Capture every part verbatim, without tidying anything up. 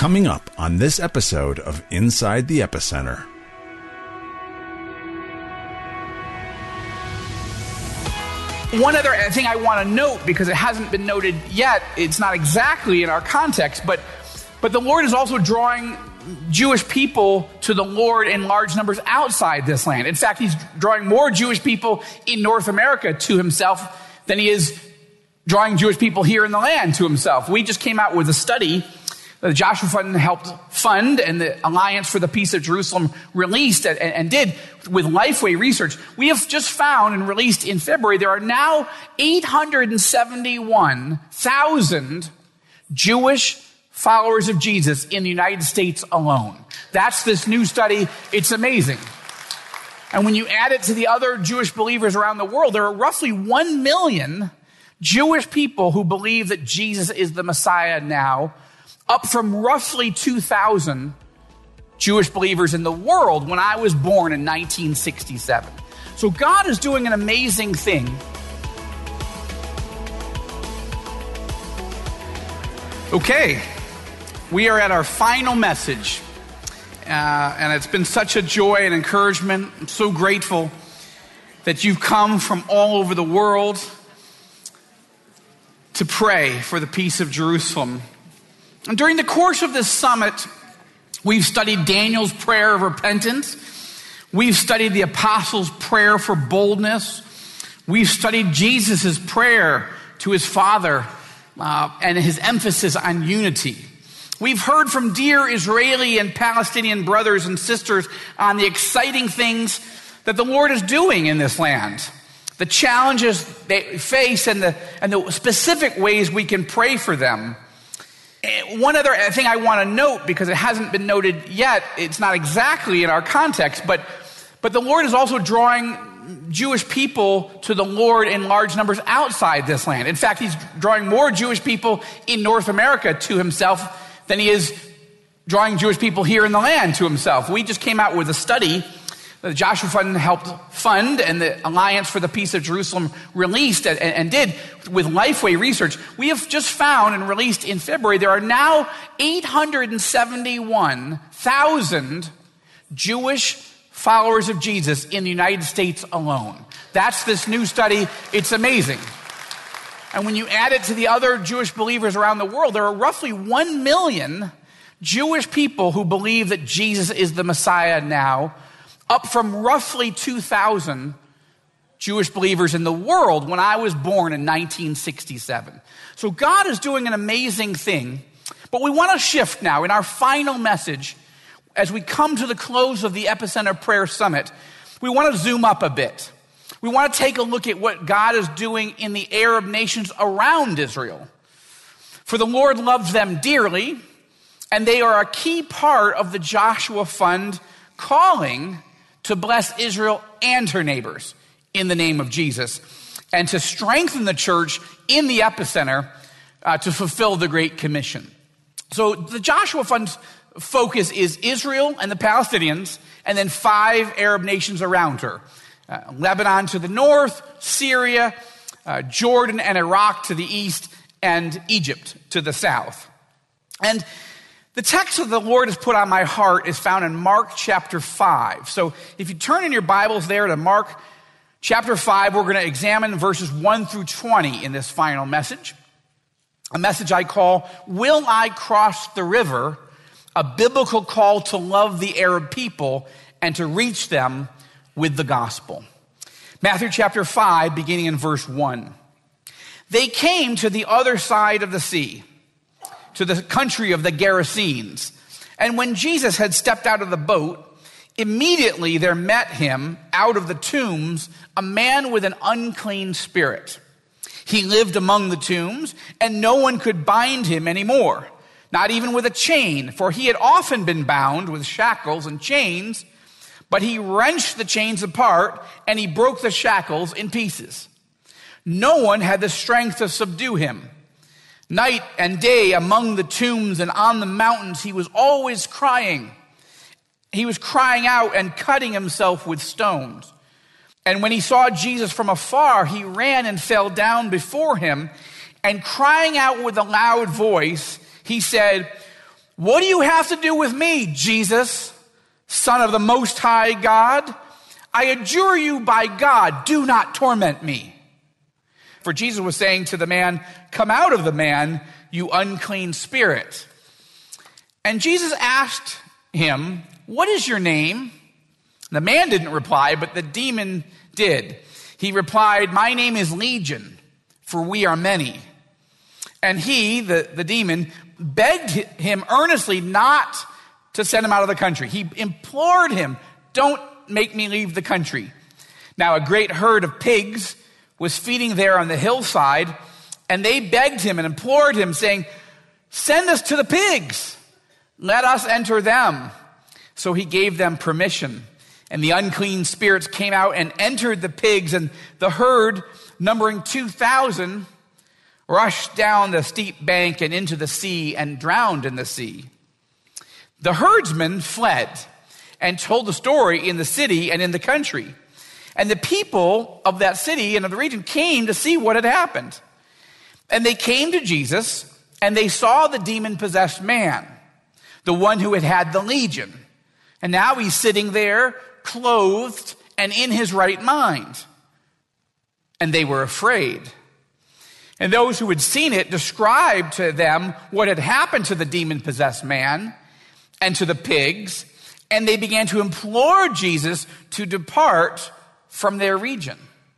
Coming up on this episode of Inside the Epicenter. One other thing I want to note, because it hasn't been noted yet, it's not exactly in our context, but but the Lord is also drawing Jewish people to the Lord in large numbers outside this land. In fact, he's drawing more Jewish people in North America to himself than he is drawing Jewish people here in the land to himself. We just came out with a study that the Joshua Fund helped fund and the Alliance for the Peace of Jerusalem released and, and did with Lifeway Research. We have just found and released in February, there are now eight hundred seventy-one thousand Jewish followers of Jesus in the United States alone. That's this new study. It's amazing. And when you add it to the other Jewish believers around the world, there are roughly one million Jewish people who believe that Jesus is the Messiah now, up from roughly two thousand Jewish believers in the world when I was born in nineteen sixty-seven. So God is doing an amazing thing. Okay, we are at our final message. Uh, and it's been such a joy and encouragement. I'm so grateful that you've come from all over the world to pray for the peace of Jerusalem. And during the course of this summit, we've studied Daniel's prayer of repentance. We've studied the apostles' prayer for boldness. We've studied Jesus' prayer to his Father uh, and his emphasis on unity. We've heard from dear Israeli and Palestinian brothers and sisters on the exciting things that the Lord is doing in this land, the challenges they face and the, and the specific ways we can pray for them. One other thing I want to note, because it hasn't been noted yet, it's not exactly in our context, but, but the Lord is also drawing Jewish people to the Lord in large numbers outside this land. In fact, he's drawing more Jewish people in North America to himself than he is drawing Jewish people here in the land to himself. We just came out with a study that the Joshua Fund helped fund and the Alliance for the Peace of Jerusalem released and, and did with Lifeway Research. We have just found and released in February, there are now eight hundred seventy-one thousand Jewish followers of Jesus in the United States alone. That's this new study. It's amazing. And when you add it to the other Jewish believers around the world, there are roughly one million Jewish people who believe that Jesus is the Messiah now, up from roughly two thousand Jewish believers in the world when I was born in nineteen sixty-seven. So God is doing an amazing thing, but we want to shift now in our final message as we come to the close of the Epicenter Prayer Summit. We want to zoom up a bit. We want to take a look at what God is doing in the Arab nations around Israel. For the Lord loves them dearly, and they are a key part of the Joshua Fund calling to bless Israel and her neighbors in the name of Jesus, and to strengthen the church in the epicenter uh, to fulfill the Great Commission. So the Joshua Fund's focus is Israel and the Palestinians, and then five Arab nations around her. Uh, Lebanon to the north, Syria, uh, Jordan and Iraq to the east, and Egypt to the south. And the text that the Lord has put on my heart is found in Mark chapter five. So if you turn in your Bibles there to Mark chapter five, we're going to examine verses one through twenty in this final message. A message I call, Will I Cross the River? A biblical call to love the Arab people and to reach them with the gospel. Matthew chapter five, beginning in verse one. They came to the other side of the sea, to the country of the Gerasenes. And when Jesus had stepped out of the boat, immediately there met him out of the tombs a man with an unclean spirit. He lived among the tombs, and no one could bind him anymore, not even with a chain, for he had often been bound with shackles and chains. But he wrenched the chains apart, and he broke the shackles in pieces. No one had the strength to subdue him. Night and day among the tombs and on the mountains, he was always crying. He was crying out and cutting himself with stones. And when he saw Jesus from afar, he ran and fell down before him, and crying out with a loud voice, he said, "What do you have to do with me, Jesus, Son of the Most High God? I adjure you by God, do not torment me." For Jesus was saying to the man, "Come out of the man, you unclean spirit." And Jesus asked him, "What is your name?" The man didn't reply, but the demon did. He replied, "My name is Legion, for we are many." And he, the, the demon, begged him earnestly not to send him out of the country. He implored him, "Don't make me leave the country." Now a great herd of pigs was feeding there on the hillside, and they begged him and implored him, saying, "Send us to the pigs. Let us enter them." So he gave them permission. And the unclean spirits came out and entered the pigs, and the herd, numbering two thousand, rushed down the steep bank and into the sea and drowned in the sea. The herdsmen fled and told the story in the city and in the country. And the people of that city and of the region came to see what had happened. And they came to Jesus, and they saw the demon-possessed man, the one who had had the legion. And now he's sitting there, clothed and in his right mind. And they were afraid. And those who had seen it described to them what had happened to the demon-possessed man and to the pigs, and they began to implore Jesus to depart from their region.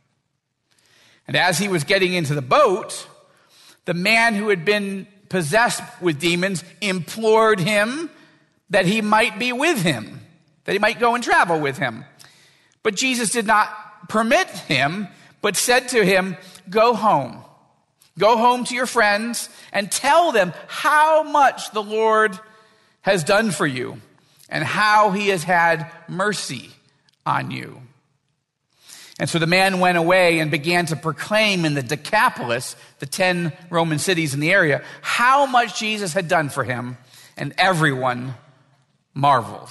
And as he was getting into the boat, the man who had been possessed with demons implored him that he might be with him, that he might go and travel with him. But Jesus did not permit him, but said to him, "Go home. Go home to your friends and tell them how much the Lord has done for you and how he has had mercy on you." And so the man went away and began to proclaim in the Decapolis, the ten Roman cities in the area, how much Jesus had done for him, and everyone marveled.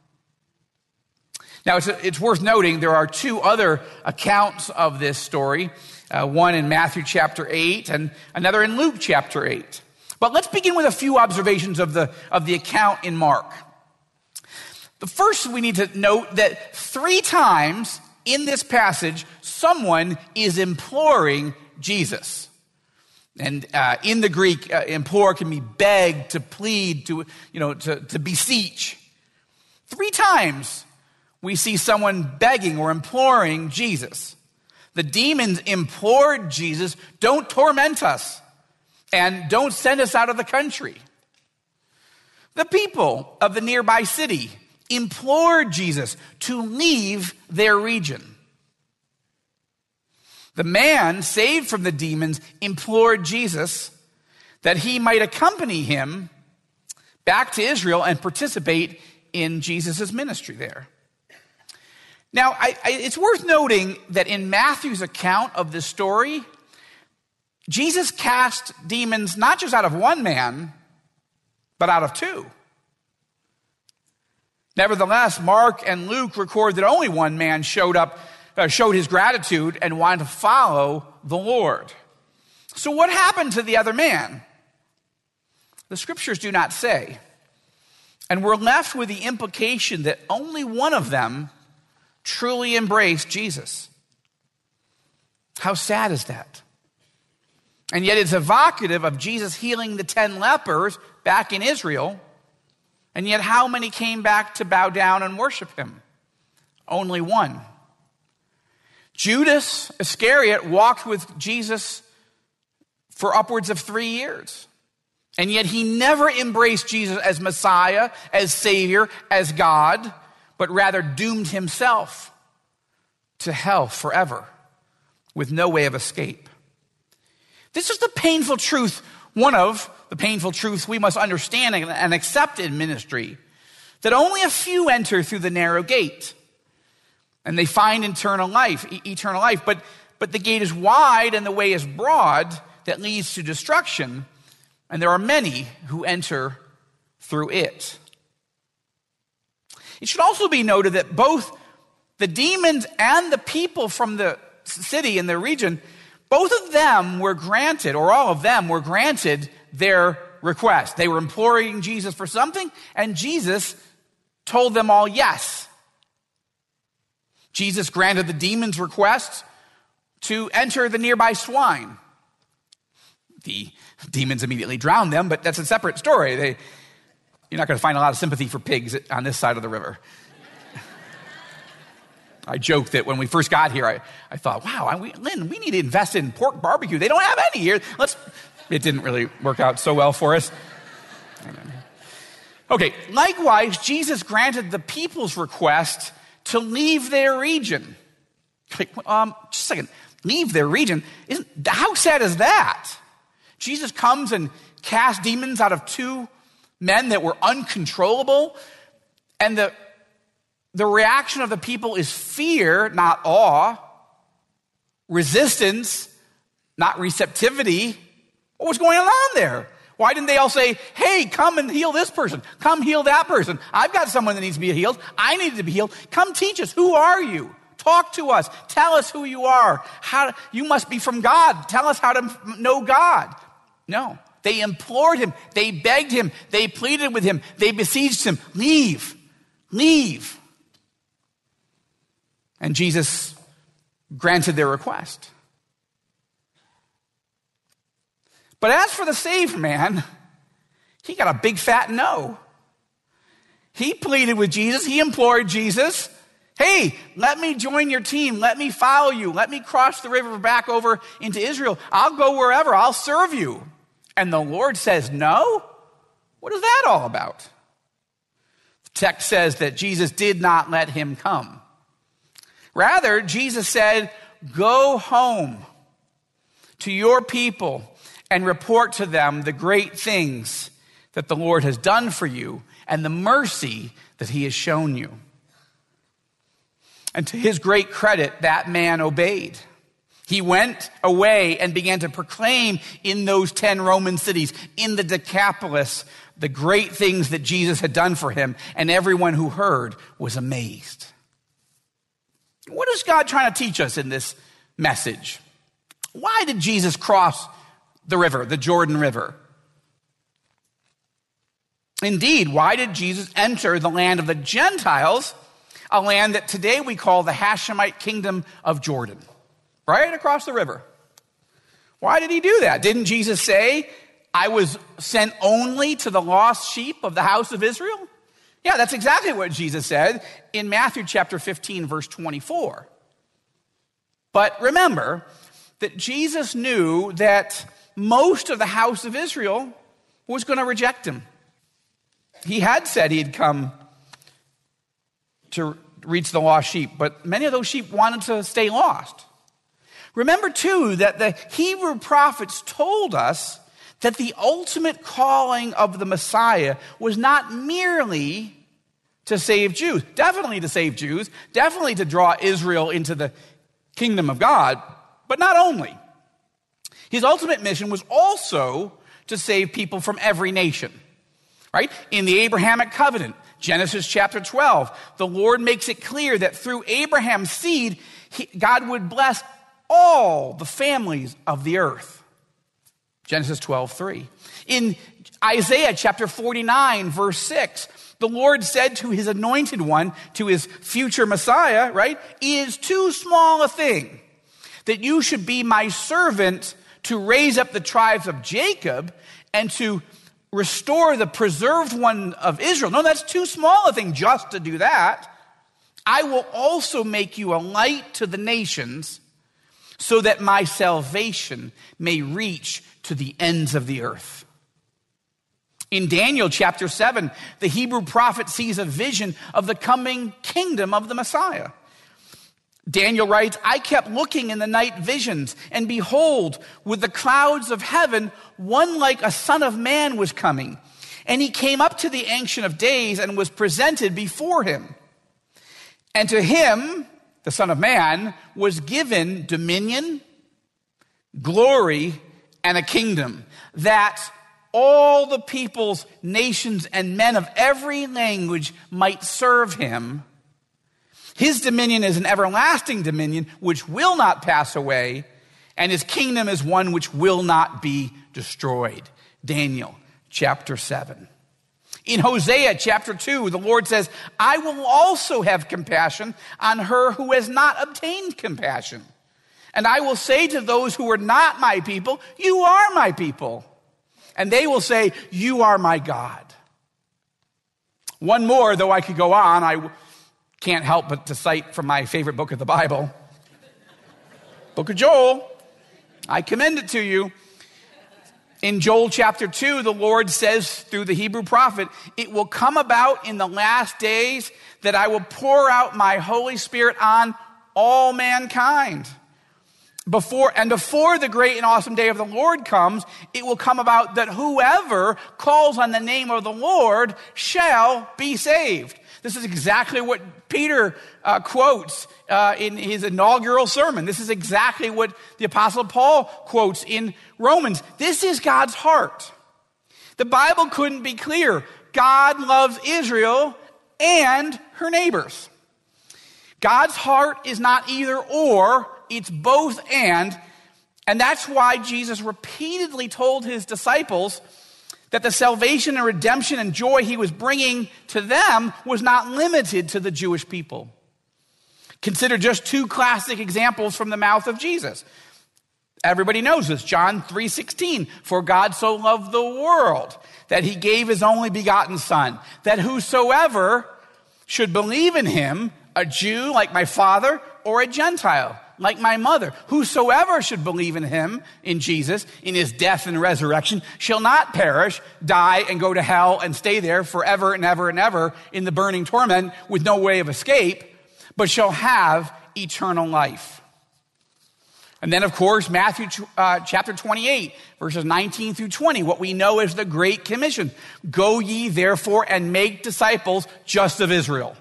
Now, it's, it's worth noting there are two other accounts of this story, uh, one in Matthew chapter eight and another in Luke chapter eight. But let's begin with a few observations of the, of the account in Mark. The first, we need to note that three times in this passage, someone is imploring Jesus. And uh, in the Greek, uh, implore can be beg, to plead, to, you know, to, to beseech. Three times we see someone begging or imploring Jesus. The demons implored Jesus, "Don't torment us and don't send us out of the country." The people of the nearby city implored Jesus to leave their region. The man saved from the demons implored Jesus that he might accompany him back to Israel and participate in Jesus' ministry there. Now, I, I, it's worth noting that in Matthew's account of this story, Jesus cast demons not just out of one man, but out of two. Nevertheless, Mark and Luke record that only one man showed up, uh, showed his gratitude and wanted to follow the Lord. So what happened to the other man? The scriptures do not say. And we're left with the implication that only one of them truly embraced Jesus. How sad is that? And yet it's evocative of Jesus healing the ten lepers back in Israel. And yet how many came back to bow down and worship him? Only one. Judas Iscariot walked with Jesus for upwards of three years. And yet he never embraced Jesus as Messiah, as Savior, as God, but rather doomed himself to hell forever with no way of escape. This is the painful truth, one of the painful truths we must understand and accept in ministry, that only a few enter through the narrow gate and they find eternal life, eternal life. But, but the gate is wide and the way is broad that leads to destruction, and there are many who enter through it. It should also be noted that both the demons and the people from the city and the region, both of them were granted, or all of them were granted, their request. They were imploring Jesus for something, and Jesus told them all yes. Jesus granted the demons' request to enter the nearby swine. The demons immediately drowned them, but that's a separate story. They, you're not going to find a lot of sympathy for pigs on this side of the river. I joked that when we first got here, I, I thought, wow, I, we, Lynn, we need to invest in pork barbecue. They don't have any here. Let's. It didn't really work out so well for us. Okay, likewise, Jesus granted the people's request to leave their region. Um, just a second, leave their region? Isn't, how sad is that? Jesus comes and casts demons out of two men that were uncontrollable, and the The reaction of the people is fear, not awe. Resistance, not receptivity. What was going on there? Why didn't they all say, hey, come and heal this person. Come heal that person. I've got someone that needs to be healed. I need to be healed. Come teach us. Who are you? Talk to us. Tell us who you are. How you must be from God. Tell us how to know God. No. They implored him. They begged him. They pleaded with him. They besieged him. Leave. Leave. And Jesus granted their request. But as for the saved man, he got a big fat no. He pleaded with Jesus. He implored Jesus. Hey, let me join your team. Let me follow you. Let me cross the river back over into Israel. I'll go wherever. I'll serve you. And the Lord says no? What is that all about? The text says that Jesus did not let him come. Rather, Jesus said, go home to your people and report to them the great things that the Lord has done for you and the mercy that he has shown you. And to his great credit, that man obeyed. He went away and began to proclaim in those ten Roman cities, in the Decapolis, the great things that Jesus had done for him, and everyone who heard was amazed. What is God trying to teach us in this message? Why did Jesus cross the river, the Jordan River? Indeed, why did Jesus enter the land of the Gentiles, a land that today we call the Hashemite kingdom of Jordan, right across the river? Why did he do that? Didn't Jesus say, I was sent only to the lost sheep of the house of Israel? Yeah, that's exactly what Jesus said in Matthew chapter fifteen, verse twenty-four. But remember that Jesus knew that most of the house of Israel was going to reject him. He had said he'd come to reach the lost sheep, but many of those sheep wanted to stay lost. Remember, too, that the Hebrew prophets told us that the ultimate calling of the Messiah was not merely to save Jews, definitely to save Jews, definitely to draw Israel into the kingdom of God, but not only. His ultimate mission was also to save people from every nation, right? In the Abrahamic covenant, Genesis chapter twelve, the Lord makes it clear that through Abraham's seed, he, God would bless all the families of the earth. Genesis twelve three. In Isaiah chapter forty-nine, verse six, the Lord said to his anointed one, to his future Messiah, right? It is too small a thing that you should be my servant to raise up the tribes of Jacob and to restore the preserved one of Israel. No, that's too small a thing just to do that. I will also make you a light to the nations so that my salvation may reach to the ends of the earth. In Daniel chapter seven, the Hebrew prophet sees a vision of the coming kingdom of the Messiah. Daniel writes, I kept looking in the night visions, and behold, with the clouds of heaven, one like a son of man was coming. And he came up to the Ancient of Days and was presented before him. And to him, the Son of Man, was given dominion, glory, and a kingdom, that all the peoples, nations, and men of every language might serve him. His dominion is an everlasting dominion which will not pass away, and his kingdom is one which will not be destroyed. Daniel chapter seven. In Hosea chapter two, the Lord says, I will also have compassion on her who has not obtained compassion. And I will say to those who are not my people, you are my people. And they will say, you are my God. One more, though I could go on, I can't help but to cite from my favorite book of the Bible, Book of Joel. I commend it to you. In Joel chapter two, the Lord says through the Hebrew prophet, it will come about in the last days that I will pour out my Holy Spirit on all mankind. Before and before the great and awesome day of the Lord comes, it will come about that whoever calls on the name of the Lord shall be saved. This is exactly what Peter uh, quotes uh, in his inaugural sermon. This is exactly what the Apostle Paul quotes in Romans. This is God's heart. The Bible couldn't be clearer. God loves Israel and her neighbors. God's heart is not either or, it's both and. And that's why Jesus repeatedly told his disciples that the salvation and redemption and joy he was bringing to them was not limited to the Jewish people. Consider just two classic examples from the mouth of Jesus. Everybody knows this, John three sixteen. For God so loved the world that he gave his only begotten Son, that whosoever should believe in him, a Jew like my father or a Gentile like my mother, whosoever should believe in him, in Jesus, in his death and resurrection, shall not perish, die, and go to hell and stay there forever and ever and ever in the burning torment with no way of escape, but shall have eternal life. And then, of course, Matthew uh, chapter twenty-eight, verses nineteen through twenty, what we know as the Great Commission. Go ye therefore and make disciples just of Israel.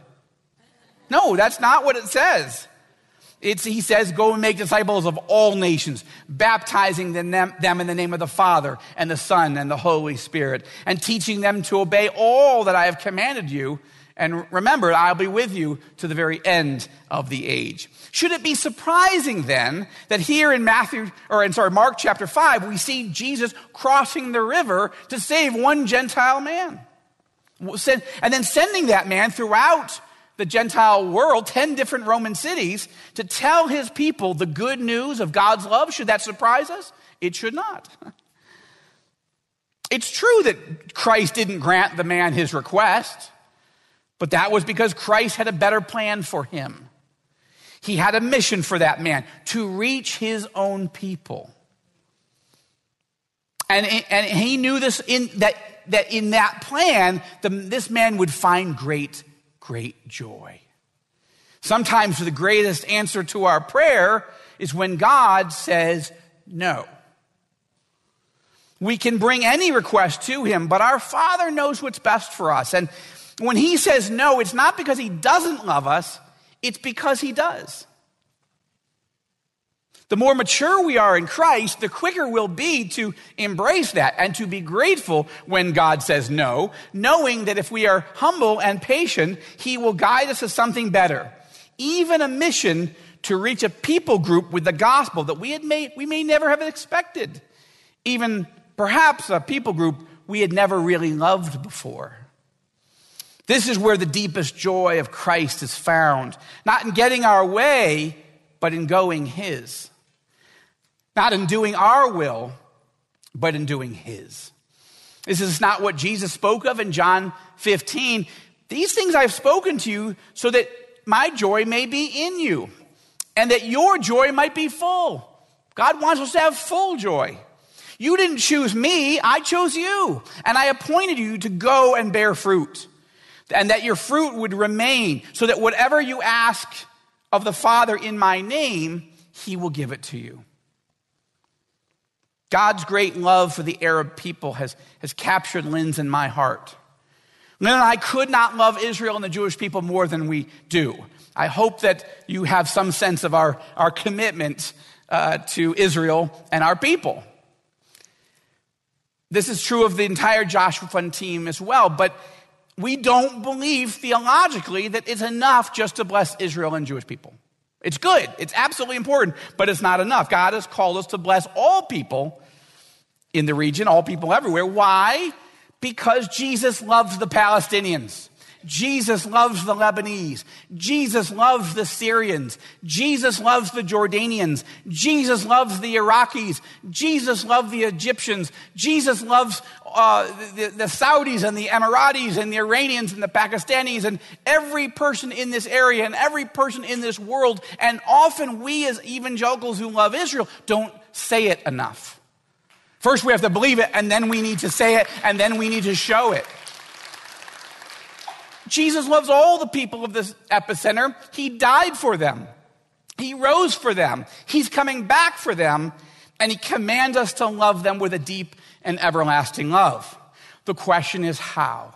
No, that's not what it says. It's, he says, go and make disciples of all nations, baptizing them, them in the name of the Father and the Son and the Holy Spirit, and teaching them to obey all that I have commanded you. And remember, I'll be with you to the very end of the age. Should it be surprising then that here in Matthew, or in sorry, Mark chapter five, we see Jesus crossing the river to save one Gentile man, and then sending that man throughout the Gentile world, ten different Roman cities, to tell his people the good news of God's love? Should that surprise us? It should not. It's true that Christ didn't grant the man his request, but that was because Christ had a better plan for him. He had a mission for that man, to reach his own people. And, and he knew this in that, that in that plan, the, this man would find great Great joy. Sometimes the greatest answer to our prayer is when God says no. We can bring any request to him, but our Father knows what's best for us. And when he says no, it's not because he doesn't love us, it's because he does. The more mature we are in Christ, the quicker we'll be to embrace that and to be grateful when God says no, knowing that if we are humble and patient, he will guide us to something better, even a mission to reach a people group with the gospel that we had may, we may never have expected, even perhaps a people group we had never really loved before. This is where the deepest joy of Christ is found, not in getting our way, but in going his. Not in doing our will, but in doing his. This is not what Jesus spoke of in John fifteen. These things I've spoken to you so that my joy may be in you and that your joy might be full. God wants us to have full joy. You didn't choose me, I chose you. And I appointed you to go and bear fruit. And that your fruit would remain so that whatever you ask of the Father in my name, he will give it to you. God's great love for the Arab people has, has captured Lynn's and my heart. Lynn and I could not love Israel and the Jewish people more than we do. I hope that you have some sense of our, our commitment uh, to Israel and our people. This is true of the entire Joshua Fund team as well, but we don't believe theologically that it's enough just to bless Israel and Jewish people. It's good. It's absolutely important, but it's not enough. God has called us to bless all people in the region, all people everywhere. Why? Because Jesus loves the Palestinians. Jesus loves the Lebanese. Jesus loves the Syrians. Jesus loves the Jordanians. Jesus loves the Iraqis. Jesus loves the Egyptians. Jesus loves uh, the, the Saudis and the Emiratis and the Iranians and the Pakistanis and every person in this area and every person in this world. And often we as evangelicals who love Israel don't say it enough. First we have to believe it, and then we need to say it, and then we need to show it. Jesus loves all the people of this epicenter. He died for them. He rose for them. He's coming back for them. And he commands us to love them with a deep and everlasting love. The question is how?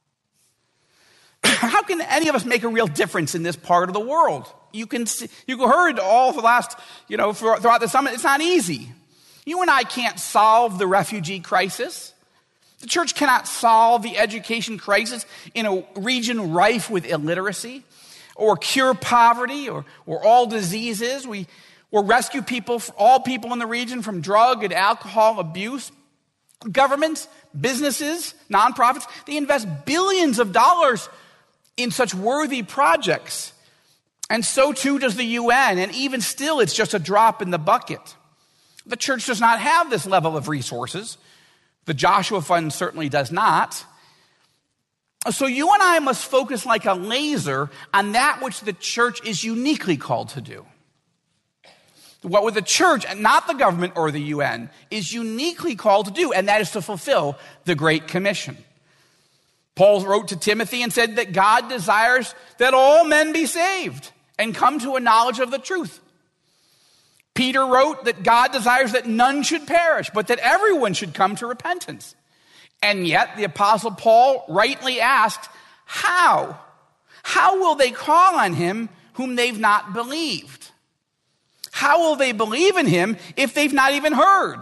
How can any of us make a real difference in this part of the world? You can see, you heard all the last, you know, throughout the summit, it's not easy. You and I can't solve the refugee crisis. The church cannot solve the education crisis in a region rife with illiteracy, or cure poverty, or, or all diseases. We or rescue people, all people in the region from drug and alcohol abuse. Governments, businesses, nonprofits, they invest billions of dollars in such worthy projects. And so too does the U N, and even still it's just a drop in the bucket. The church does not have this level of resources. The Joshua Fund certainly does not. So you and I must focus like a laser on that which the church is uniquely called to do. What with the church, and not the government or the U N, is uniquely called to do, and that is to fulfill the Great Commission. Paul wrote to Timothy and said that God desires that all men be saved and come to a knowledge of the truth. Peter wrote that God desires that none should perish, but that everyone should come to repentance. And yet the Apostle Paul rightly asked, how? How will they call on him whom they've not believed? How will they believe in him if they've not even heard?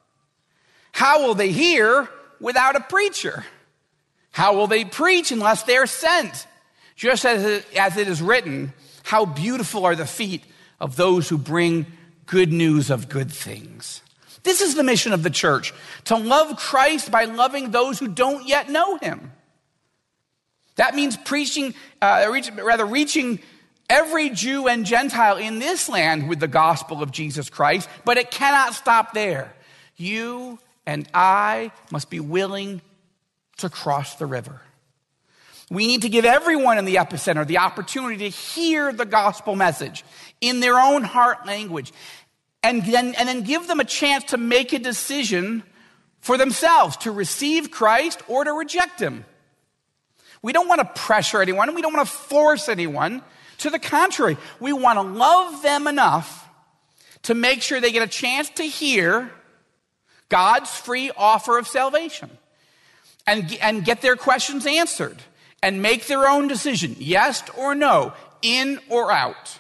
How will they hear without a preacher? How will they preach unless they're sent? Just as it, as it is written, how beautiful are the feet of those who bring good news of good things. This is the mission of the church, to love Christ by loving those who don't yet know him. That means preaching, uh, reach, rather reaching every Jew and Gentile in this land with the gospel of Jesus Christ, but it cannot stop there. You and I must be willing to cross the river. We need to give everyone in the epicenter the opportunity to hear the gospel message in their own heart language, and then, and then give them a chance to make a decision for themselves to receive Christ or to reject him. We don't want to pressure anyone. We don't want to force anyone. To the contrary, we want to love them enough to make sure they get a chance to hear God's free offer of salvation and, and get their questions answered and make their own decision, yes or no, in or out.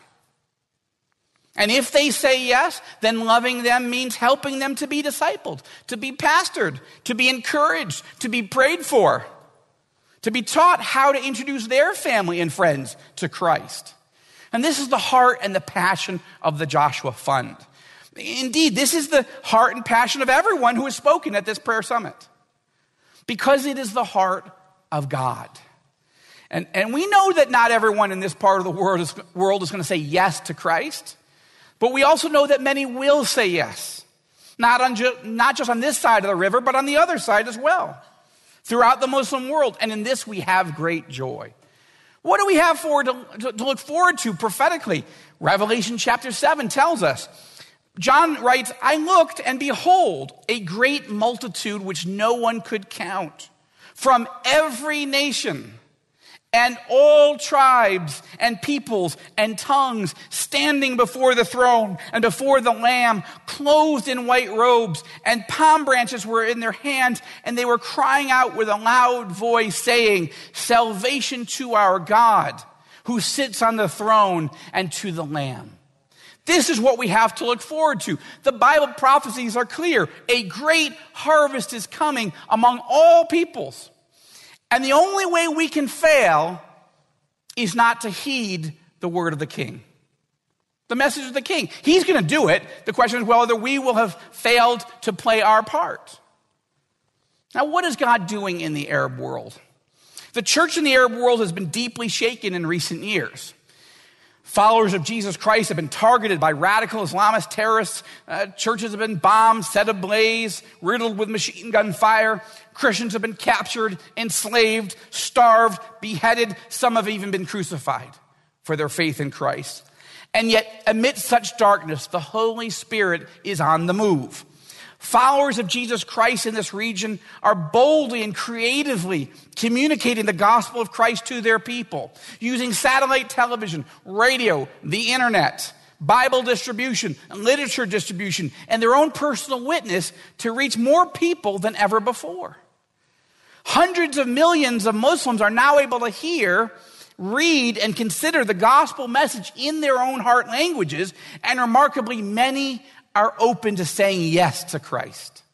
And if they say yes, then loving them means helping them to be discipled, to be pastored, to be encouraged, to be prayed for, to be taught how to introduce their family and friends to Christ. And this is the heart and the passion of the Joshua Fund. Indeed, this is the heart and passion of everyone who has spoken at this prayer summit, because it is the heart of God. And, and we know that not everyone in this part of the world is, world is going to say yes to Christ, but we also know that many will say yes, not, on ju- not just on this side of the river, but on the other side as well, throughout the Muslim world. And in this we have great joy. What do we have forward to, to, to look forward to prophetically? Revelation chapter seven tells us. John writes, I looked and behold a great multitude which no one could count, from every nation and all tribes and peoples and tongues, standing before the throne and before the Lamb, clothed in white robes, and palm branches were in their hands, and they were crying out with a loud voice, saying, salvation to our God, who sits on the throne, and to the Lamb. This is what we have to look forward to. The Bible prophecies are clear. A great harvest is coming among all peoples. And the only way we can fail is not to heed the word of the king. The message of the king. He's going to do it. The question is whether we will have failed to play our part. Now, what is God doing in the Arab world? The church in the Arab world has been deeply shaken in recent years. Followers of Jesus Christ have been targeted by radical Islamist terrorists. Uh, churches have been bombed, set ablaze, riddled with machine gun fire. Christians have been captured, enslaved, starved, beheaded. Some have even been crucified for their faith in Christ. And yet, amidst such darkness, the Holy Spirit is on the move. Followers of Jesus Christ in this region are boldly and creatively communicating the gospel of Christ to their people, using satellite television, radio, the internet, Bible distribution, literature distribution, and their own personal witness to reach more people than ever before. Hundreds of millions of Muslims are now able to hear, read, and consider the gospel message in their own heart languages, and remarkably many are open to saying yes to Christ.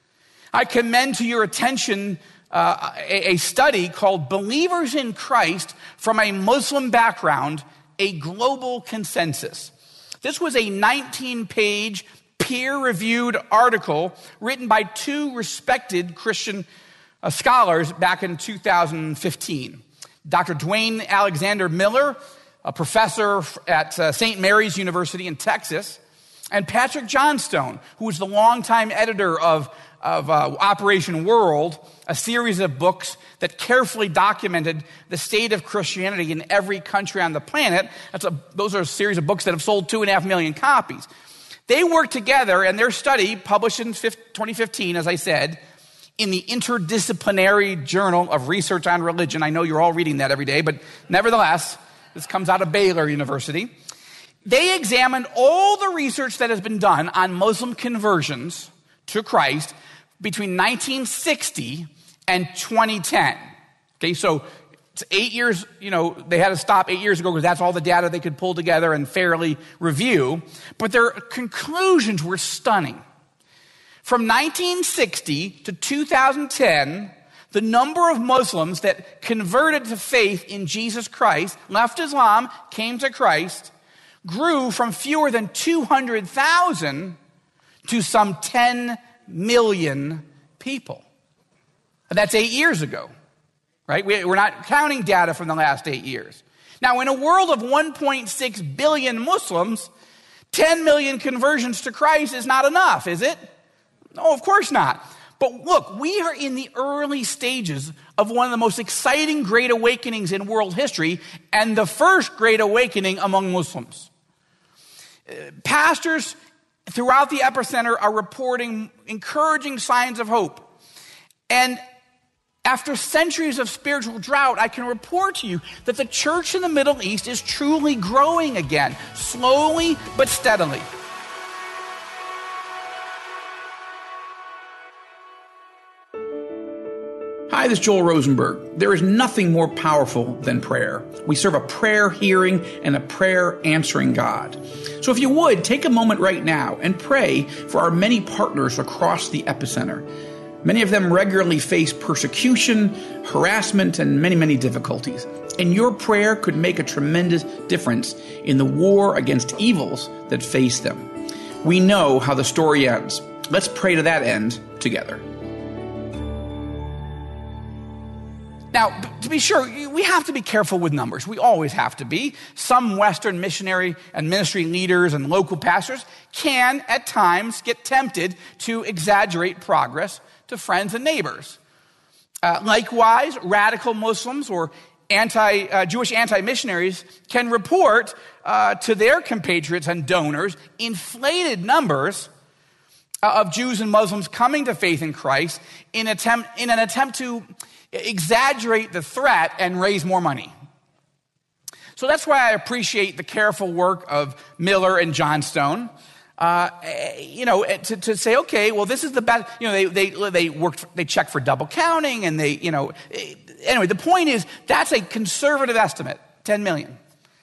I commend to your attention uh, a, a study called Believers in Christ from a Muslim Background, a Global Consensus. This was a nineteen-page peer-reviewed article written by two respected Christian uh, scholars back in two thousand fifteen. Doctor Dwayne Alexander Miller, a professor at uh, Saint Mary's University in Texas, and Patrick Johnstone, who was the longtime editor of, of uh, Operation World, a series of books that carefully documented the state of Christianity in every country on the planet. That's a, those are a series of books that have sold two and a half million copies. They worked together, and their study, published in twenty fifteen, as I said, in the Interdisciplinary Journal of Research on Religion. I know you're all reading that every day, but nevertheless, this comes out of Baylor University. They examined all the research that has been done on Muslim conversions to Christ between nineteen sixty and twenty ten. Okay, so it's eight years, you know, they had to stop eight years ago because that's all the data they could pull together and fairly review. But their conclusions were stunning. From nineteen sixty to two thousand ten, the number of Muslims that converted to faith in Jesus Christ, left Islam, came to Christ, grew from fewer than two hundred thousand to some ten million people. And that's eight years ago, right? We're not counting data from the last eight years. Now, in a world of one point six billion Muslims, ten million conversions to Christ is not enough, is it? No, of course not. But look, we are in the early stages of one of the most exciting great awakenings in world history, and the first great awakening among Muslims. Pastors throughout the epicenter are reporting encouraging signs of hope. And after centuries of spiritual drought, I can report to you that the church in the Middle East is truly growing again, slowly but steadily. Hi, this is Joel Rosenberg. There is nothing more powerful than prayer. We serve a prayer hearing and a prayer answering God. So if you would, take a moment right now and pray for our many partners across the epicenter. Many of them regularly face persecution, harassment, and many, many difficulties. And your prayer could make a tremendous difference in the war against evils that face them. We know how the story ends. Let's pray to that end together. Now, to be sure, we have to be careful with numbers. We always have to be. Some Western missionary and ministry leaders and local pastors can, at times, get tempted to exaggerate progress to friends and neighbors. Uh, likewise, radical Muslims or anti uh, Jewish anti-missionaries can report uh, to their compatriots and donors inflated numbers uh, of Jews and Muslims coming to faith in Christ in, attempt, in an attempt to exaggerate the threat and raise more money. So that's why I appreciate the careful work of Miller and Johnstone. Uh, you know, to, to say, okay, well, this is the best. You know, they they they worked, they checked for double counting, and they, you know, anyway. The point is that's a conservative estimate, ten million.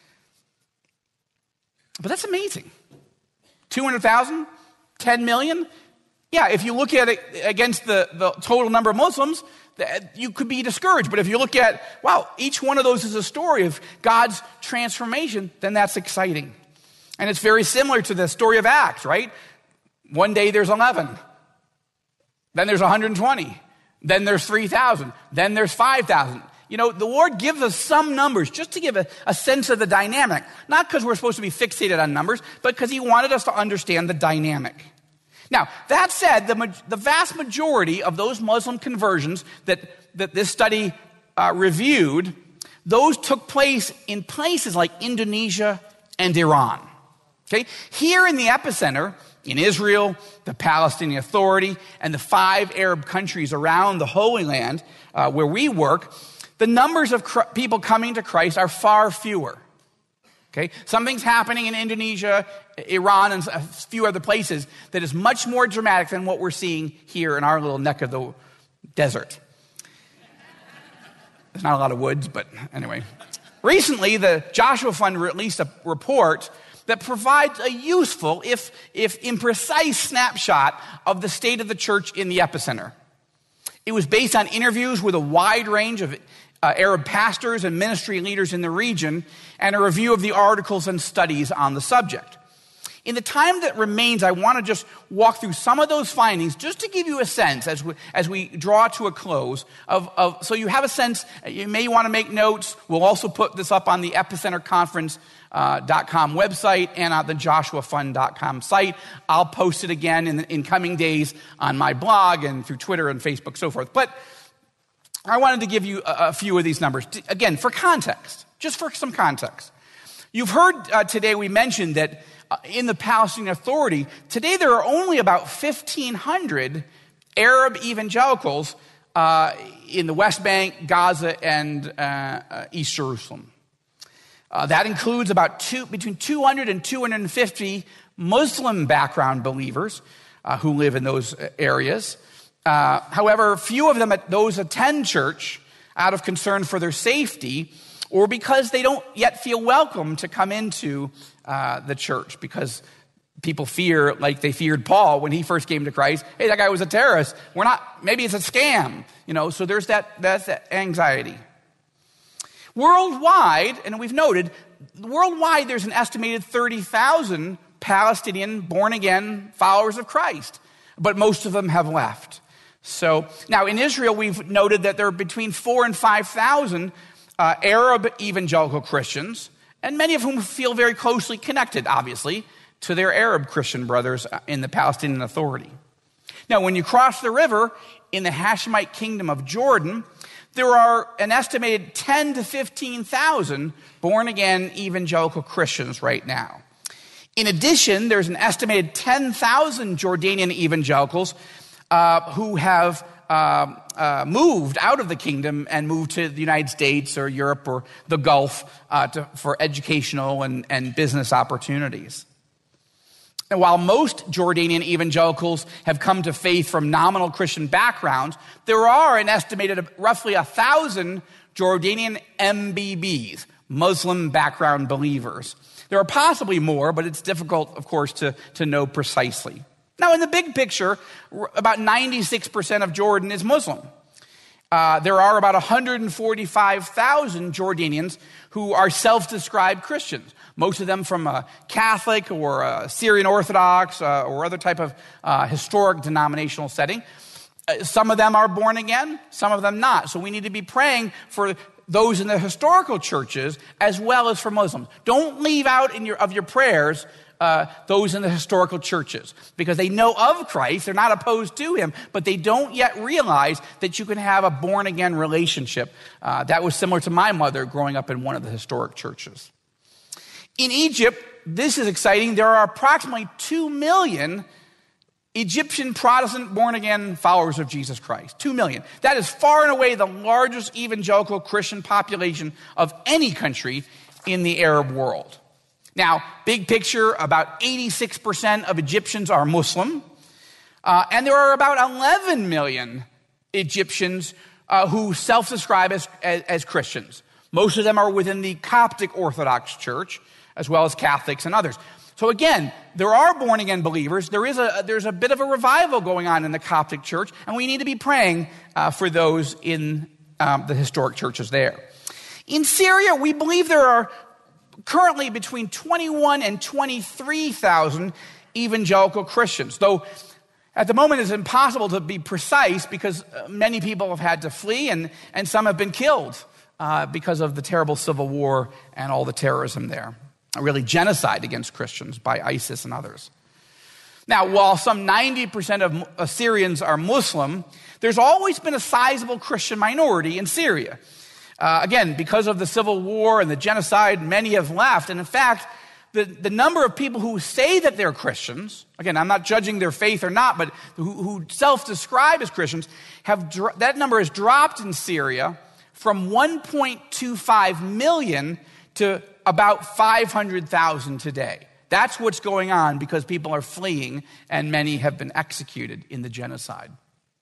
But that's amazing. Two hundred thousand, ten million. Yeah, if you look at it against the the total number of Muslims, you could be discouraged. But if you look at, wow, each one of those is a story of God's transformation, then that's exciting. And it's very similar to the story of Acts, right? One day there's eleven. Then there's one hundred twenty. Then there's three thousand. Then there's five thousand. You know, the Lord gives us some numbers just to give a, a sense of the dynamic. Not because we're supposed to be fixated on numbers, but because he wanted us to understand the dynamic. Now, that said, the, the vast majority of those Muslim conversions that, that this study uh, reviewed, those took place in places like Indonesia and Iran. Okay? Here in the epicenter, in Israel, the Palestinian Authority, and the five Arab countries around the Holy Land uh, where we work, the numbers of cr- people coming to Christ are far fewer. Okay? Something's happening in Indonesia, Iran, and a few other places that is much more dramatic than what we're seeing here in our little neck of the desert. There's not a lot of woods, but anyway. Recently, the Joshua Fund released a report that provides a useful, if, if imprecise, snapshot of the state of the church in the epicenter. It was based on interviews with a wide range of uh, Arab pastors and ministry leaders in the region, and a review of the articles and studies on the subject. In the time that remains, I want to just walk through some of those findings just to give you a sense as we, as we draw to a close of, of, so you have a sense. You may want to make notes. We'll also put this up on the epicenter conference dot com uh, website and on the joshua fund dot com site. I'll post it again in, in coming days on my blog and through Twitter and Facebook, so forth. But I wanted to give you a, a few of these numbers. Again, for context, just for some context. You've heard uh, today we mentioned that uh, in the Palestinian Authority, today there are only about fifteen hundred Arab evangelicals uh, in the West Bank, Gaza, and uh, uh, East Jerusalem. Uh, that includes about two, between two hundred and two hundred fifty Muslim background believers uh, who live in those areas. Uh, however, few of them, those attend church out of concern for their safety, or because they don't yet feel welcome to come into uh, the church, because people fear, like they feared Paul when he first came to Christ. Hey, that guy was a terrorist. We're not. Maybe it's a scam. You know. So there's that. That's that anxiety. Worldwide, and we've noted, worldwide there's an estimated thirty thousand Palestinian born-again followers of Christ, but most of them have left. So now in Israel, we've noted that there are between four and five thousand uh, Arab evangelical Christians, and many of whom feel very closely connected, obviously, to their Arab Christian brothers in the Palestinian Authority. Now, when you cross the river in the Hashemite kingdom of Jordan, there are an estimated ten to fifteen thousand born-again evangelical Christians right now. In addition, there's an estimated ten thousand Jordanian evangelicals uh, who have uh, uh, moved out of the kingdom and moved to the United States or Europe or the Gulf uh, to, for educational and, and business opportunities. And while most Jordanian evangelicals have come to faith from nominal Christian backgrounds, there are an estimated roughly a thousand Jordanian M B Bs, Muslim background believers. There are possibly more, but it's difficult, of course, to, to know precisely. Now, in the big picture, about ninety-six percent of Jordan is Muslim. Uh, there are about one hundred forty-five thousand Jordanians who are self-described Christians. Most of them from a Catholic or a Syrian Orthodox uh, or other type of uh, historic denominational setting. Uh, some of them are born again, some of them not. So we need to be praying for those in the historical churches as well as for Muslims. Don't leave out in your, of your prayers uh, those in the historical churches, because they know of Christ, they're not opposed to him, but they don't yet realize that you can have a born-again relationship. Uh, that was similar to my mother growing up in one of the historic churches. In Egypt, this is exciting, there are approximately two million Egyptian Protestant born-again followers of Jesus Christ. Two million. That is far and away the largest evangelical Christian population of any country in the Arab world. Now, big picture, about eighty-six percent of Egyptians are Muslim, uh, and there are about eleven million Egyptians uh, who self-describe as, as, as Christians. Most of them are within the Coptic Orthodox Church, as well as Catholics and others. So again, there are born-again believers. There is a there's a bit of a revival going on in the Coptic Church, and we need to be praying uh, for those in um, the historic churches there. In Syria, we believe there are currently between twenty-one and twenty-three thousand evangelical Christians, though At the moment, it's impossible to be precise because many people have had to flee and, and some have been killed uh, because of the terrible civil war and all the terrorism there. Really genocide against Christians by ISIS and others. Now, while some ninety percent of Syrians are Muslim, there's always been a sizable Christian minority in Syria. Uh, again, because of the civil war and the genocide, many have left. And in fact, the, the number of people who say that they're Christians, again, I'm not judging their faith or not, but who, who self-describe as Christians, have dro- that number has dropped in Syria from one point two five million to about five hundred thousand today. That's what's going on because people are fleeing and many have been executed in the genocide.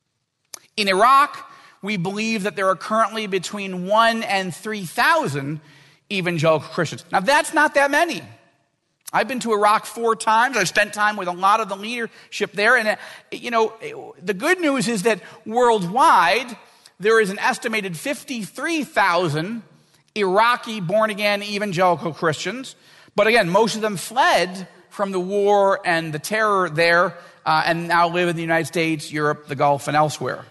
In Iraq, we believe that there are currently between one and three thousand evangelical Christians. Now, that's not that many. I've been to Iraq four times. I've spent time with a lot of the leadership there. And, uh, you know, the good news is that worldwide, there is an estimated fifty-three thousand Iraqi born-again evangelical Christians. But again, most of them fled from the war and the terror there uh, and now live in the United States, Europe, the Gulf, and elsewhere.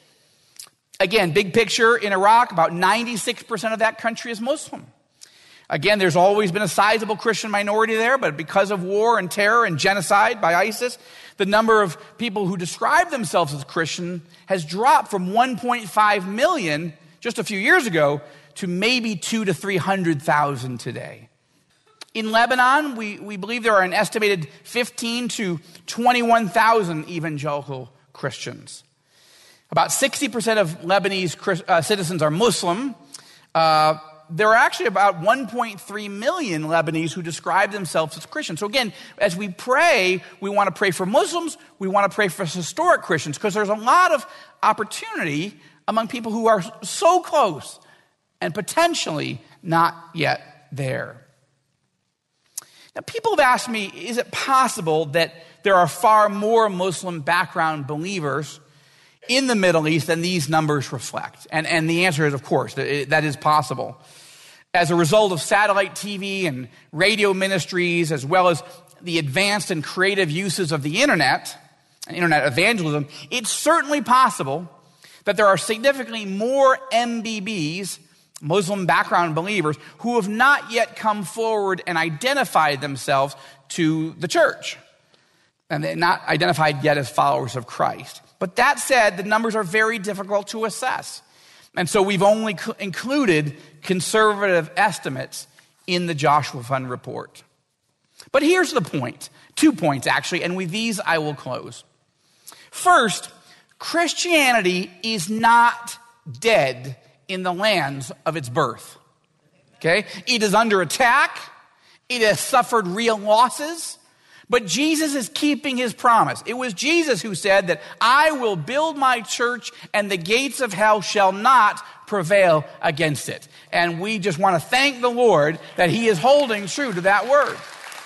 Again, big picture in Iraq, about ninety-six percent of that country is Muslim. Again, there's always been a sizable Christian minority there, but because of war and terror and genocide by ISIS, the number of people who describe themselves as Christian has dropped from one point five million just a few years ago to maybe two to three hundred thousand today. In Lebanon, we, we believe there are an estimated fifteen to twenty-one thousand evangelical Christians. About sixty percent of Lebanese uh, citizens are Muslim. Uh, there are actually about one point three million Lebanese who describe themselves as Christians. So again, as we pray, we want to pray for Muslims, we want to pray for historic Christians, because there's a lot of opportunity among people who are so close and potentially not yet there. Now, people have asked me, is it possible that there are far more Muslim background believers in the Middle East than these numbers reflect? And, and the answer is, of course, that, that is possible. As a result of satellite T V and radio ministries, as well as the advanced and creative uses of the internet, internet evangelism, it's certainly possible that there are significantly more M B Bs, Muslim background believers, who have not yet come forward and identified themselves to the church. And they're not identified yet as followers of Christ. But that said, the numbers are very difficult to assess. And so we've only cl- included conservative estimates in the Joshua Fund report. But here's the point. Two points, actually, and with these I will close. First, Christianity is not dead in the lands of its birth. Okay? It is under attack. It has suffered real losses. But Jesus is keeping his promise. It was Jesus who said that I will build my church and the gates of hell shall not prevail against it. And we just want to thank the Lord that he is holding true to that word.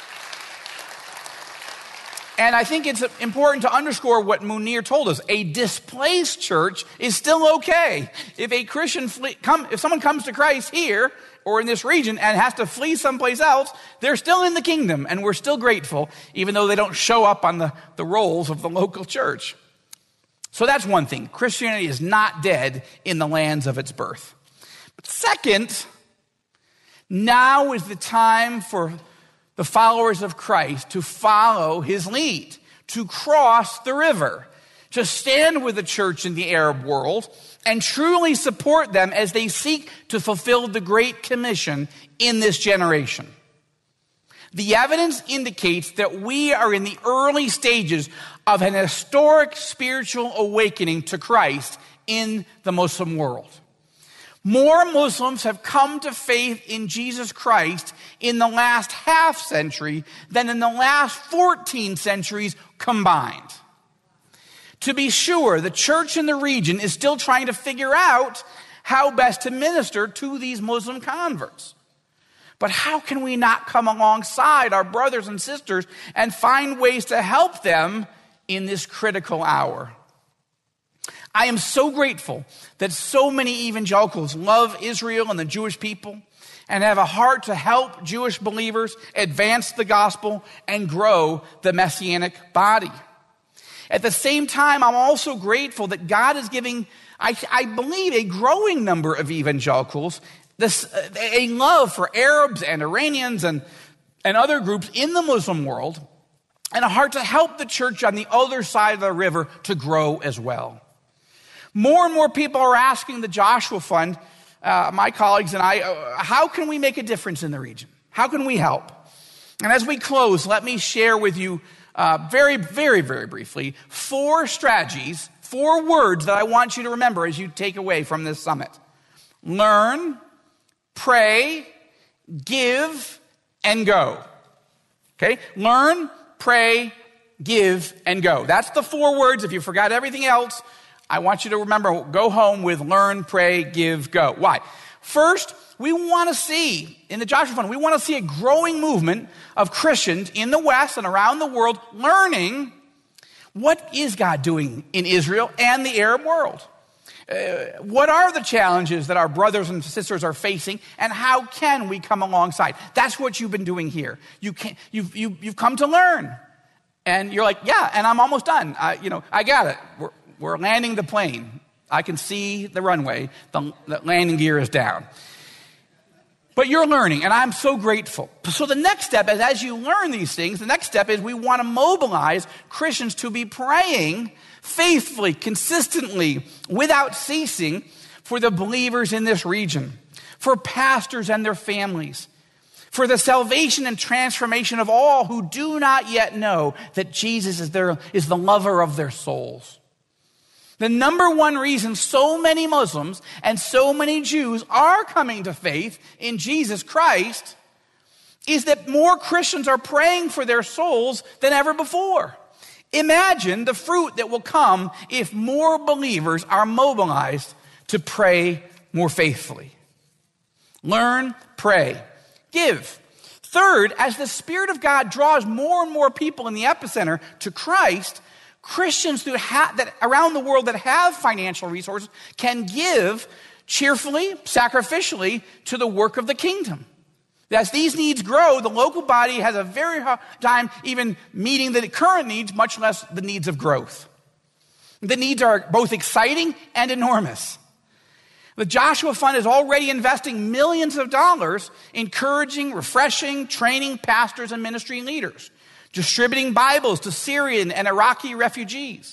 And I think it's important to underscore what Munir told us. A displaced church is still okay. If a Christian flee, come, if someone comes to Christ here or in this region and has to flee someplace else, they're still in the kingdom, and we're still grateful, even though they don't show up on the, the rolls of the local church. So that's one thing. Christianity is not dead in the lands of its birth. But second, now is the time for the followers of Christ to follow his lead, to cross the river, to stand with the church in the Arab world and truly support them as they seek to fulfill the Great Commission in this generation. The evidence indicates that we are in the early stages of an historic spiritual awakening to Christ in the Muslim world. More Muslims have come to faith in Jesus Christ in the last half century than in the last fourteen centuries combined. To be sure, the church in the region is still trying to figure out how best to minister to these Muslim converts. But how can we not come alongside our brothers and sisters and find ways to help them in this critical hour? I am so grateful that so many evangelicals love Israel and the Jewish people and have a heart to help Jewish believers advance the gospel and grow the Messianic body. At the same time, I'm also grateful that God is giving, I, I believe, a growing number of evangelicals this a love for Arabs and Iranians and, and other groups in the Muslim world, and a heart to help the church on the other side of the river to grow as well. More and more people are asking the Joshua Fund, uh, my colleagues and I, uh, how can we make a difference in the region? How can we help? And as we close, let me share with you uh, very, very, very briefly four strategies, four words that I want you to remember as you take away from this summit. Learn, pray, give, and go. Okay? Learn, pray, give, and go. That's the four words. If you forgot everything else, I want you to remember, go home with learn, pray, give, go. Why? First, we want to see, in the Joshua Fund, we want to see a growing movement of Christians in the West and around the world learning what is God doing in Israel and the Arab world. Uh, what are the challenges that our brothers and sisters are facing, and how can we come alongside? That's what you've been doing here. You can, you've, you, you've come to learn. And you're like, yeah, and I'm almost done. I, you know, I got it. We're, we're landing the plane. I can see the runway. The, the landing gear is down. But you're learning, and I'm so grateful. So the next step is, as you learn these things, the next step is we want to mobilize Christians to be praying faithfully, consistently, without ceasing for the believers in this region, for pastors and their families, for the salvation and transformation of all who do not yet know that Jesus is, their, is the lover of their souls. The number one reason so many Muslims and so many Jews are coming to faith in Jesus Christ is that more Christians are praying for their souls than ever before. Imagine the fruit that will come if more believers are mobilized to pray more faithfully. Learn, pray, give. Third, as the Spirit of God draws more and more people in the epicenter to Christ, Christians who ha- that around the world that have financial resources can give cheerfully, sacrificially to the work of the kingdom. As these needs grow, the local body has a very hard time even meeting the current needs, much less the needs of growth. The needs are both exciting and enormous. The Joshua Fund is already investing millions of dollars, encouraging, refreshing, training pastors and ministry leaders, distributing Bibles to Syrian and Iraqi refugees,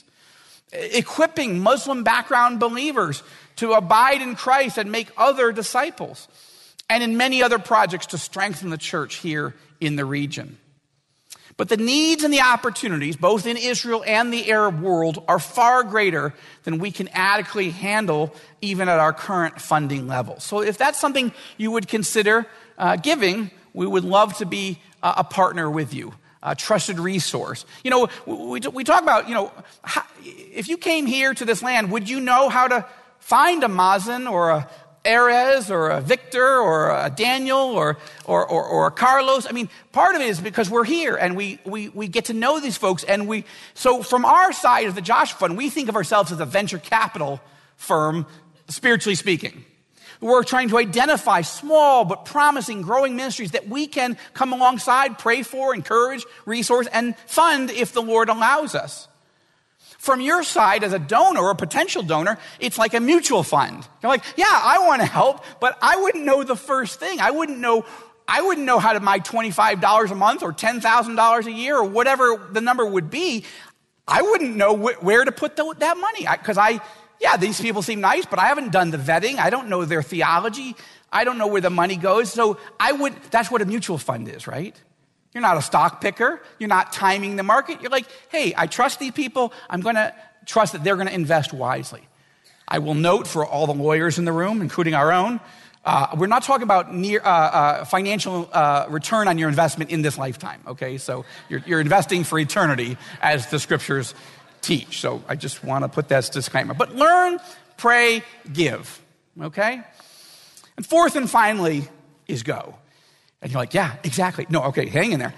equipping Muslim background believers to abide in Christ and make other disciples, and in many other projects to strengthen the church here in the region. But the needs and the opportunities, both in Israel and the Arab world, are far greater than we can adequately handle even at our current funding level. So if that's something you would consider uh, giving, we would love to be uh, a partner with you, a trusted resource. You know, we, we talk about, you know, how, if you came here to this land, would you know how to find a Mazen or a Erez or a Victor or a Daniel or, or, or, or a Carlos? I mean, part of it is because we're here and we, we, we get to know these folks. And we, so from our side of the Joshua Fund, we think of ourselves as a venture capital firm, spiritually speaking. We're trying to identify small but promising growing ministries that we can come alongside, pray for, encourage, resource, and fund if the Lord allows us. From your side as a donor or a potential donor, it's like a mutual fund. You're like, yeah, I want to help, but I wouldn't know the first thing. I wouldn't know, I wouldn't know how to my twenty-five dollars a month or ten thousand dollars a year or whatever the number would be. I wouldn't know wh- where to put the, that money. Because I, I, yeah, these people seem nice, but I haven't done the vetting. I don't know their theology. I don't know where the money goes. So I would, that's what a mutual fund is, right? You're not a stock picker. You're not timing the market. You're like, hey, I trust these people. I'm going to trust that they're going to invest wisely. I will note for all the lawyers in the room, including our own, uh, we're not talking about near uh, uh, financial uh, return on your investment in this lifetime, okay? So you're, you're investing for eternity as the scriptures teach. So I just want to put that disclaimer. But learn, pray, give, okay? And fourth and finally is go. And you're like, yeah, exactly. No, okay, hang in there.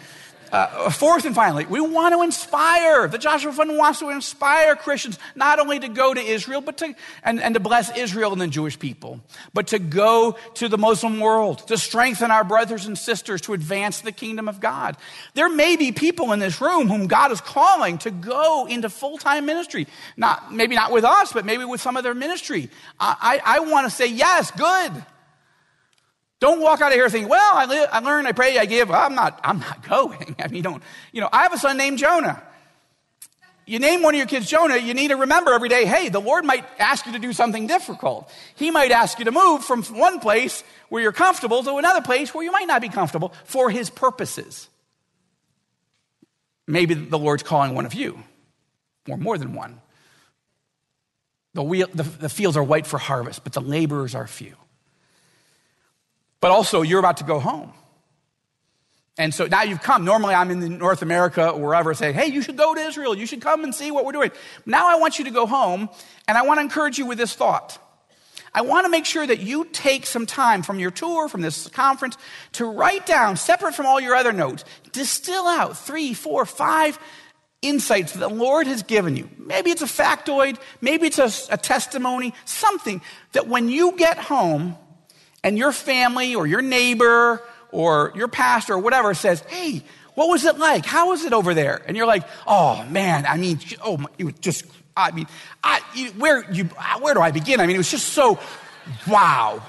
Uh, fourth and finally, we want to inspire. The Joshua Fund wants to inspire Christians not only to go to Israel, but to and, and to bless Israel and the Jewish people, but to go to the Muslim world, to strengthen our brothers and sisters, to advance the kingdom of God. There may be people in this room whom God is calling to go into full-time ministry. Not maybe not with us, but maybe with some of their ministry. I, I, I want to say yes, good. Don't walk out of here thinking, well, I, live, I learn, I pray, I give. I'm not, I'm not going. I mean, don't, you know, I have a son named Jonah. You name one of your kids Jonah, you need to remember every day, hey, the Lord might ask you to do something difficult. He might ask you to move from one place where you're comfortable to another place where you might not be comfortable for his purposes. Maybe the Lord's calling one of you, or more than one. The, wheel, the, the fields are white for harvest, but the laborers are few. But also, you're about to go home. And so now you've come. Normally, I'm in North America or wherever saying, hey, you should go to Israel. You should come and see what we're doing. Now I want you to go home, and I want to encourage you with this thought. I want to make sure that you take some time from your tour, from this conference, to write down, separate from all your other notes, distill out three, four, five insights that the Lord has given you. Maybe it's a factoid. Maybe it's a, a testimony, something that when you get home, and your family or your neighbor or your pastor or whatever says, hey, what was it like? How was it over there? And you're like, oh man, I mean, oh, my, it was just, I mean, I, you, where you, where do I begin? I mean, it was just so, wow.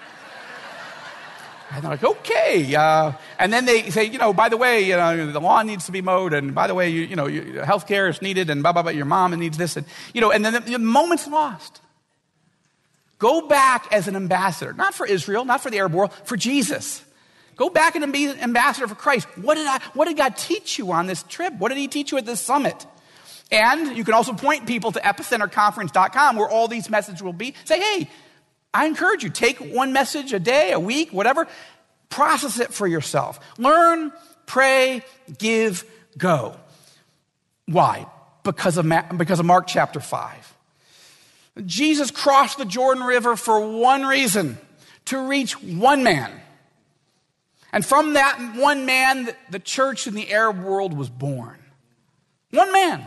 And they're like, okay. Uh, and then they say, you know, by the way, you know, the lawn needs to be mowed. And by the way, you, you know, health care is needed and blah, blah, blah, your mom needs this. And, you know, and then the, the moment's lost. Go back as an ambassador, not for Israel, not for the Arab world, for Jesus. Go back and be an ambassador for Christ. What did I, what did God teach you on this trip? What did he teach you at this summit? And you can also point people to epicenter conference dot com where all these messages will be. Say, hey, I encourage you, take one message a day, a week, whatever. Process it for yourself. Learn, pray, give, go. Why? Because of, because of Mark chapter five. Jesus crossed the Jordan River for one reason, to reach one man. And from that one man, the church in the Arab world was born. One man.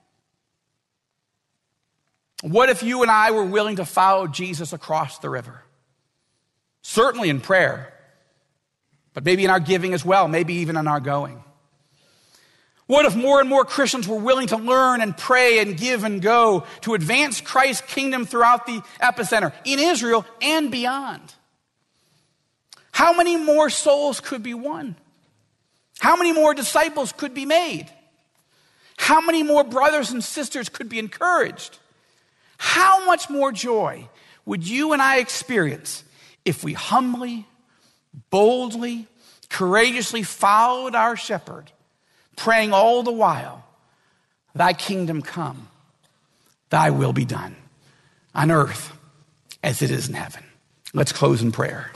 What if you and I were willing to follow Jesus across the river? Certainly in prayer, but maybe in our giving as well, maybe even in our going. What if more and more Christians were willing to learn and pray and give and go to advance Christ's kingdom throughout the epicenter, in Israel and beyond? How many more souls could be won? How many more disciples could be made? How many more brothers and sisters could be encouraged? How much more joy would you and I experience if we humbly, boldly, courageously followed our shepherd, praying all the while, thy kingdom come, thy will be done on earth as it is in heaven. Let's close in prayer.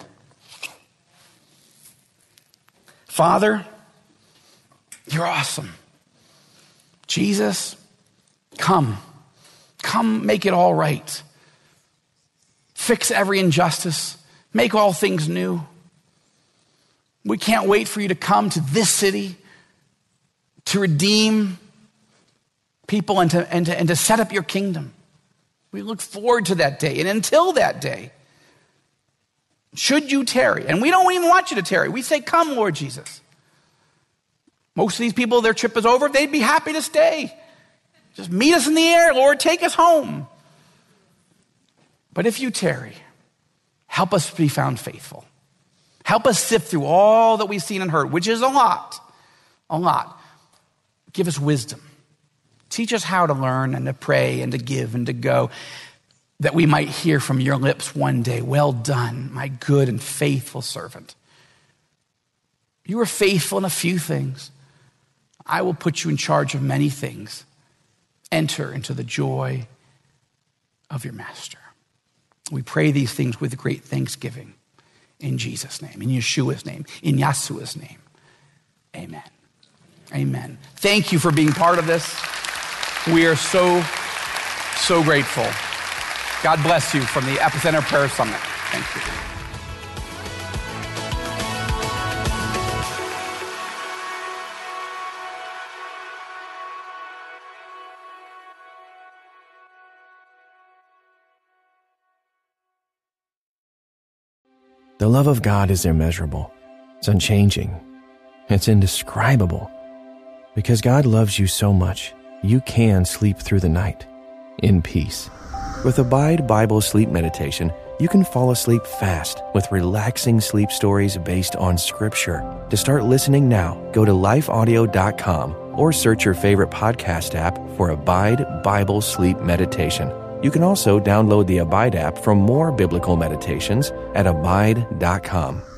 Father, you're awesome. Jesus, come. Come make it all right. Fix every injustice. Make all things new. We can't wait for you to come to this city to redeem people and to, and to, and to set up your kingdom. We look forward to that day. And until that day, should you tarry, and we don't even want you to tarry, we say, come, Lord Jesus. Most of these people, their trip is over, they'd be happy to stay. Just meet us in the air, Lord, take us home. But if you tarry, help us be found faithful. Help us sift through all that we've seen and heard, which is a lot, a lot. Give us wisdom. Teach us how to learn and to pray and to give and to go, that we might hear from your lips one day, well done, my good and faithful servant. You were faithful in a few things. I will put you in charge of many things. Enter into the joy of your master. We pray these things with great thanksgiving in Jesus' name, in Yeshua's name, in Yahshua's name. Amen. Amen. Thank you for being part of this. We are so, so grateful. God bless you from the Epicenter Prayer Summit. Thank you. The love of God is immeasurable. It's unchanging. It's indescribable. Because God loves you so much, you can sleep through the night in peace. With Abide Bible Sleep Meditation, you can fall asleep fast with relaxing sleep stories based on Scripture. To start listening now, go to life audio dot com or search your favorite podcast app for Abide Bible Sleep Meditation. You can also download the Abide app for more biblical meditations at abide dot com.